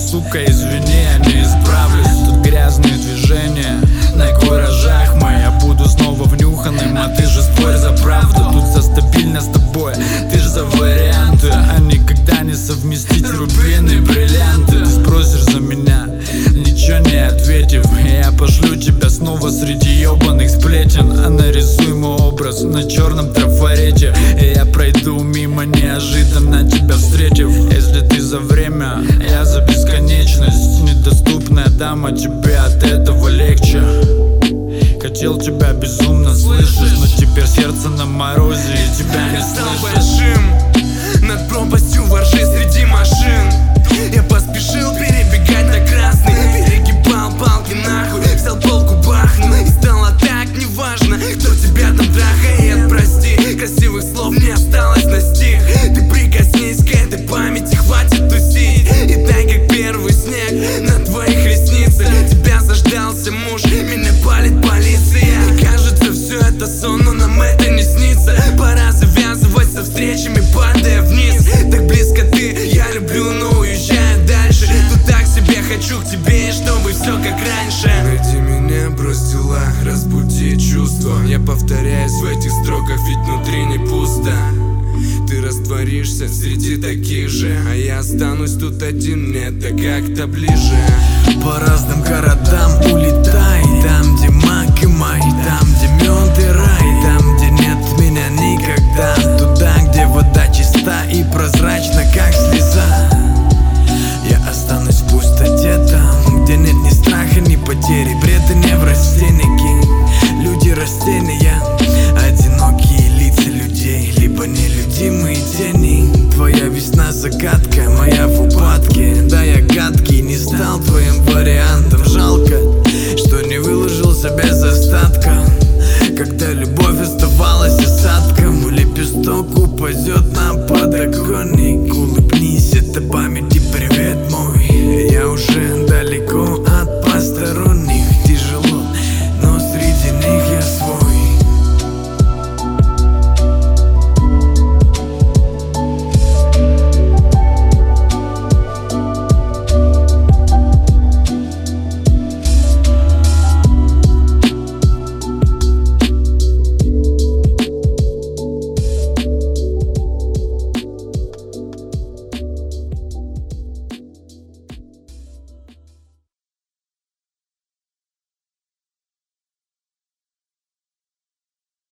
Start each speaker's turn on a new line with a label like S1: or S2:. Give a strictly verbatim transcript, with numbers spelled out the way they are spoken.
S1: сука, извини, я не исправлюсь. Тут грязные движения на куражах мы. Я буду снова внюханным, а ты же спорь за правду. Тут за стабильно с тобой, ты же за варианты, а никогда не совместить рубины и бриллианты. Ты спросишь за меня, ничего не ответив, я пошлю тебя снова среди ебаных сплетен. А нарисуй мой образ на черном трафарете, и я пройду мимо неожиданно тебя встретив. Если ты за время, я за бесконечность. Недоступная дама, тебе от этого легче. Хотел тебя безумно, слышишь, но теперь сердце на морозе и тебя не слышит.
S2: Над пропастью воржи среди машин я поспешил перебегать на красный, перегибал палки нахуй, взял полку бахну. И стало так неважно, кто тебя там трахает. Прости, красивых слов не осталось на стих. Ты прикоснись к этой памяти, хватит тусить. И дай как первый снег на твоих ресницах. Тебя заждался муж, меня палит полиция. И кажется, все это сон, но нам это не снится. Пора завязывать со встречами, падая вниз. Так близко ты, я люблю, но уезжаю дальше. Тут так себе хочу к тебе, чтобы все как раньше. Найди меня, брось дела, разбуди чувства. Я повторяюсь в этих строках, ведь внутри не пусто. Ты растворишься среди таких же, а я останусь тут один, мне это как-то ближе.
S1: По разным городам улетай, там, где мак и май, там, где мед и рай, там, где нет меня никогда. Туда, где вода чиста и прозрачна, как слеза. Я останусь в пустоте там, где нет ни страха, ни потери, бред и неврастенники. Люди растения,